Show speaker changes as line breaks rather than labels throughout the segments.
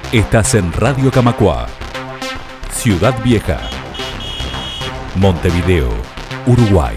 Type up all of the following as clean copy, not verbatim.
Estás en Radio Camacuá, Ciudad Vieja, Montevideo, Uruguay.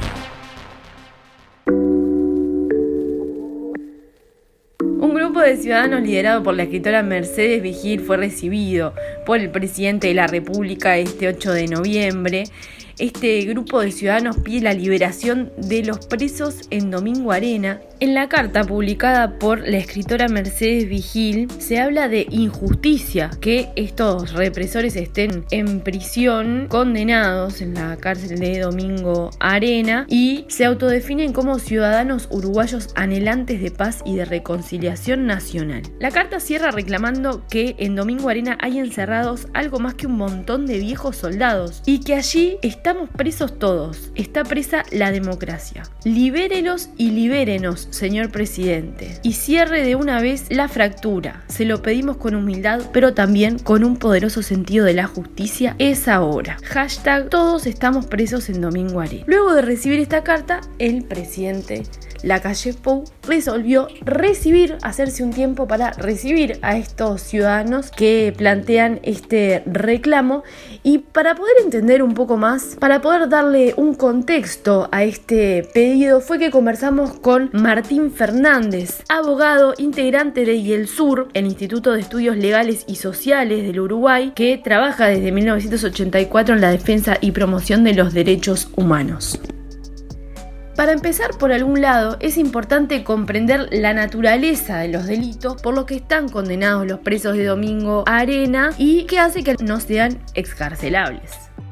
Un grupo de ciudadanos liderado por la escritora Mercedes Vigil fue recibido por el presidente de la República este 8 de noviembre. Este grupo de ciudadanos pide la liberación de los presos en Domingo Arena. En la carta publicada por la escritora Mercedes Vigil se habla de injusticia, que estos represores estén en prisión, condenados en la cárcel de Domingo Arena, y se autodefinen como ciudadanos uruguayos anhelantes de paz y de reconciliación nacional. La carta cierra reclamando que en Domingo Arena hay encerrados algo más que un montón de viejos soldados y que allí estamos presos todos, está presa la democracia. Libérelos y libérenos, señor presidente, y cierre de una vez la fractura. Se lo pedimos con humildad, pero también con un poderoso sentido de la justicia. Es ahora. Hashtag todos estamos presos en Domingo Arena. Luego de recibir esta carta, el presidente Lacalle Pou resolvió hacerse un tiempo para recibir a estos ciudadanos que plantean este reclamo, y para poder entender un poco más, para poder darle un contexto a este pedido, fue que conversamos con Martín Fernández, abogado integrante de IELSUR, el Instituto de Estudios Legales y Sociales del Uruguay, que trabaja desde 1984 en la defensa y promoción de los derechos humanos. Para empezar por algún lado, es importante comprender la naturaleza de los delitos por los que están condenados los presos de Domingo Arena y qué hace que no sean excarcelables.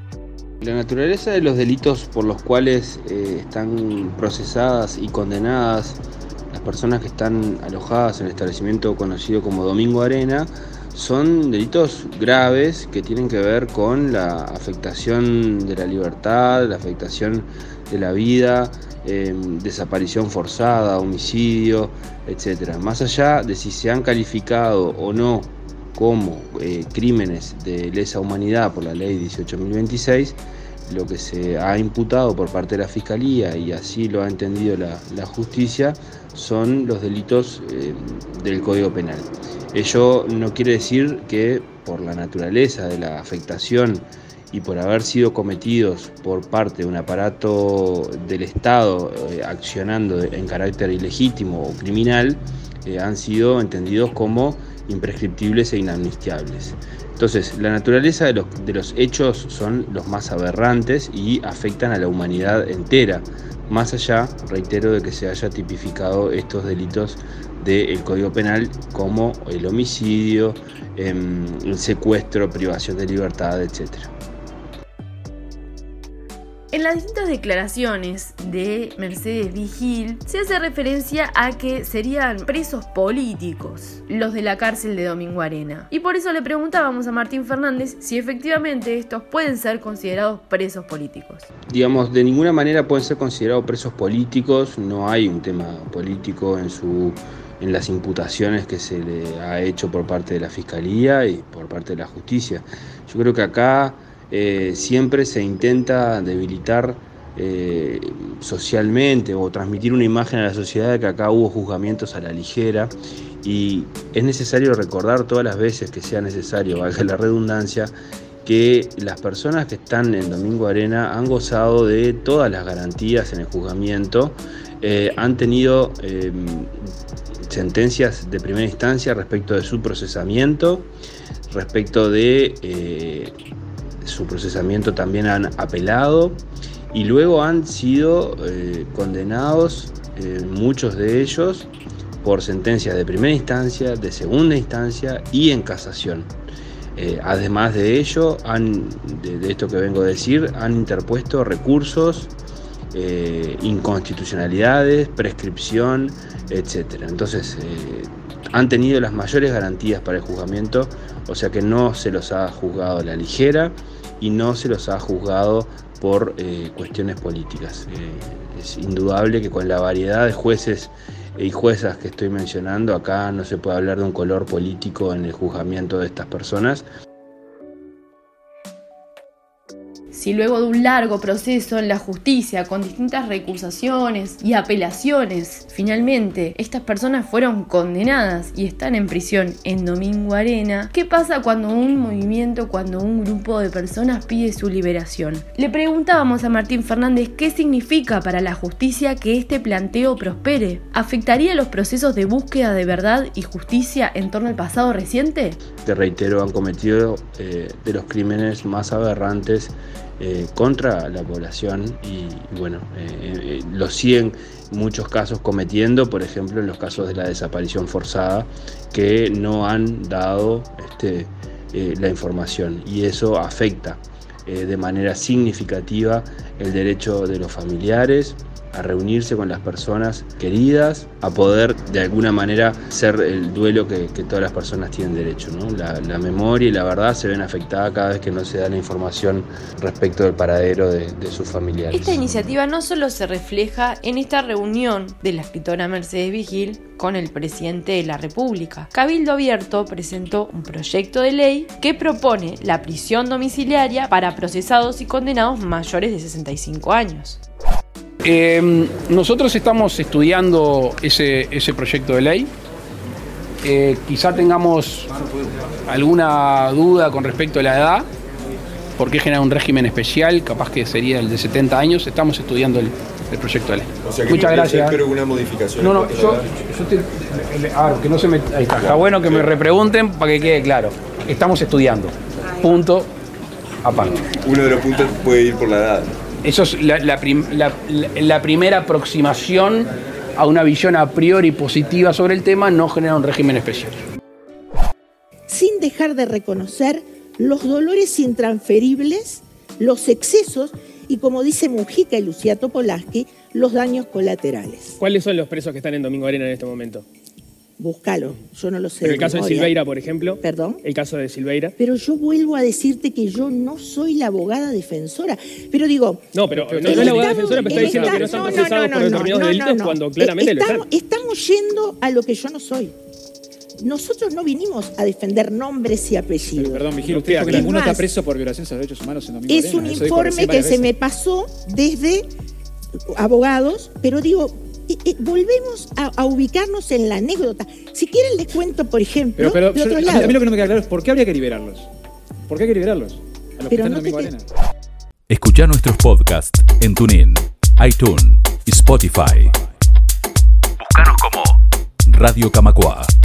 La naturaleza de los delitos por los cuales están procesadas y condenadas las personas que están alojadas en el establecimiento conocido como Domingo Arena son delitos graves que tienen que ver con la afectación de la libertad, la afectación de la vida, desaparición forzada, homicidio, etc. Más allá de si se han calificado o no como crímenes de lesa humanidad por la ley 18.026, lo que se ha imputado por parte de la Fiscalía, y así lo ha entendido la justicia, son los delitos del Código Penal. Ello no quiere decir que por la naturaleza de la afectación y por haber sido cometidos por parte de un aparato del Estado accionando en carácter ilegítimo o criminal, han sido entendidos como imprescriptibles e inamnistiables. Entonces, la naturaleza de los hechos son los más aberrantes y afectan a la humanidad entera, más allá, reitero, de que se haya tipificado estos delitos del Código Penal como el homicidio, el secuestro, privación de libertad, etc.
En las distintas declaraciones de Mercedes Vigil se hace referencia a que serían presos políticos los de la cárcel de Domingo Arena. Y por eso le preguntábamos a Martín Fernández si efectivamente estos pueden ser considerados presos políticos.
Digamos, de ninguna manera pueden ser considerados presos políticos, no hay un tema político en las imputaciones que se le ha hecho por parte de la Fiscalía y por parte de la Justicia. Yo creo que acá siempre se intenta debilitar socialmente o transmitir una imagen a la sociedad de que acá hubo juzgamientos a la ligera, y es necesario recordar todas las veces que sea necesario, valga la redundancia, que las personas que están en Domingo Arena han gozado de todas las garantías en el juzgamiento, han tenido sentencias de primera instancia respecto de su procesamiento, respecto de su procesamiento también han apelado, y luego han sido condenados, muchos de ellos, por sentencias de primera instancia, de segunda instancia y en casación. Además de ello, de esto que vengo a decir, han interpuesto recursos, inconstitucionalidades, prescripción, etc. Entonces, han tenido las mayores garantías para el juzgamiento, o sea que no se los ha juzgado a la ligera y no se los ha juzgado por cuestiones políticas. Es indudable que con la variedad de jueces y juezas que estoy mencionando, acá no se puede hablar de un color político en el juzgamiento de estas personas.
Si luego de un largo proceso en la justicia, con distintas recusaciones y apelaciones, finalmente estas personas fueron condenadas y están en prisión en Domingo Arena, ¿qué pasa cuando un movimiento, cuando un grupo de personas pide su liberación? Le preguntábamos a Martín Fernández qué significa para la justicia que este planteo prospere. ¿Afectaría los procesos de búsqueda de verdad y justicia en torno al pasado reciente?
Te reitero, han cometido de los crímenes más aberrantes contra la población y bueno, lo siguen en muchos casos cometiendo, por ejemplo en los casos de la desaparición forzada, que no han dado la información, y eso afecta de manera significativa el derecho de los familiares a reunirse con las personas queridas, a poder de alguna manera ser el duelo que todas las personas tienen derecho, ¿no? La memoria y la verdad se ven afectadas cada vez que no se da la información respecto del paradero de sus familiares.
Esta iniciativa no solo se refleja en esta reunión de la escritora Mercedes Vigil con el presidente de la República. Cabildo Abierto presentó un proyecto de ley que propone la prisión domiciliaria para procesados y condenados mayores de 65 años.
Nosotros estamos estudiando ese proyecto de ley. Quizá tengamos alguna duda con respecto a la edad, por qué generar un régimen especial, capaz que sería el de 70 años. Estamos estudiando el proyecto de ley.
O sea, que
muchas gracias.
Espero una modificación.
Que no se me, ahí está. Está bueno que me repregunten para que quede claro. Estamos estudiando. Punto. Aparte.
Uno de los puntos puede ir por la edad.
Eso es la primera aproximación a una visión a priori positiva sobre el tema, no genera un régimen especial.
Sin dejar de reconocer los dolores intransferibles, los excesos y, como dice Mujica y Lucía Topolansky, los daños colaterales.
¿Cuáles son los presos que están en Domingo Arena en este momento?
Búscalo, yo no lo sé.
Pero el caso de Silveira, por ejemplo.
¿Perdón?
El caso de Silveira.
Pero yo vuelvo a decirte que yo no soy la abogada defensora. Pero digo...
No, pero no es la abogada defensora, pero está diciendo que no están procesados por determinados delitos cuando claramente lo están.
Estamos yendo a lo que yo no soy. Nosotros no vinimos a defender nombres y apellidos.
Pero, perdón, Vigil, usted, porque ninguno está preso por violaciones a los derechos humanos en Domingo Arena.
Es un informe que se me pasó desde abogados, pero digo... volvemos a ubicarnos en la anécdota. Si quieren les cuento, por ejemplo,
pero
de otro lado.
A mí lo que no me queda claro es por qué habría que liberarlos. ¿Por qué hay que liberarlos? A los que están en Domingo Arena.
Escuchá nuestros podcasts en TuneIn, iTunes y Spotify. Búscanos como Radio Camacua.